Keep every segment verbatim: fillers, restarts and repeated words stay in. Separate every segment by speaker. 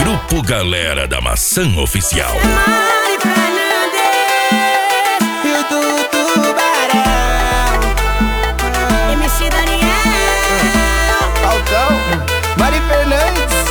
Speaker 1: Grupo Galera da Maçã Oficial.
Speaker 2: Mari Fernandes, Rio do Tubarão, M C Daniel,
Speaker 3: Altão, Mari Fernandes.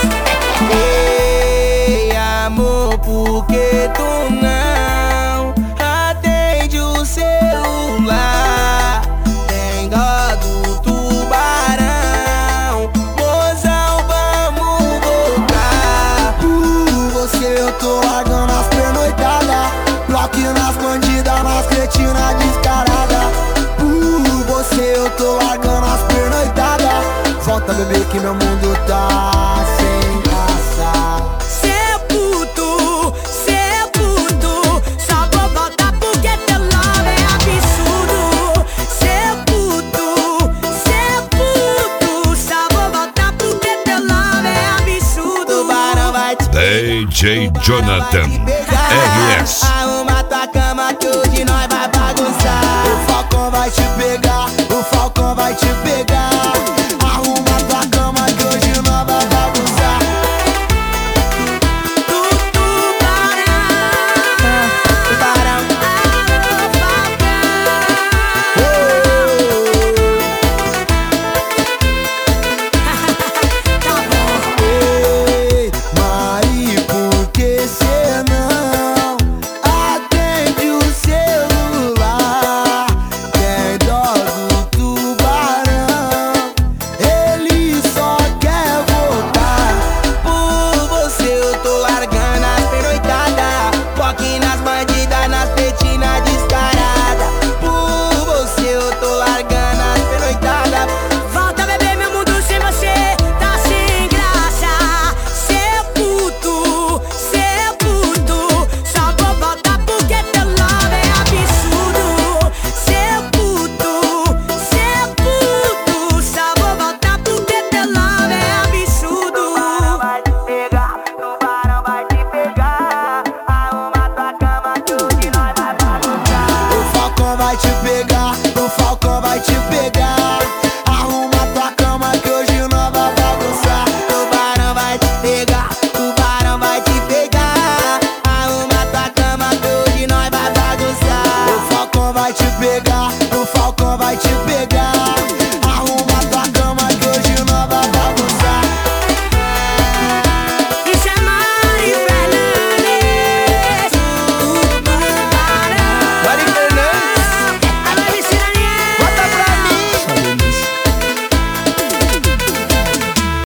Speaker 2: ei amor, por que tu não atende o celular? Tem dó do tubarão, mozão, vamos voltar.
Speaker 4: Uh, você eu tô largando as pernoitadas, bloco na escondida, nas cretinas descarada. Uh, você eu tô largando as pernoitadas, volta bebê que meu mundo tá sem graça.
Speaker 2: Seu puto, seu puto, só vou voltar porque teu love é absurdo. Seu puto, seu puto, só vou voltar porque teu love é absurdo.
Speaker 3: Tubarão vai te
Speaker 1: D J Jonathan R S.
Speaker 2: Arruma tua cama que hoje nós vai bagunçar.
Speaker 4: O Falcão vai te pegar, o Falcão vai te pegar.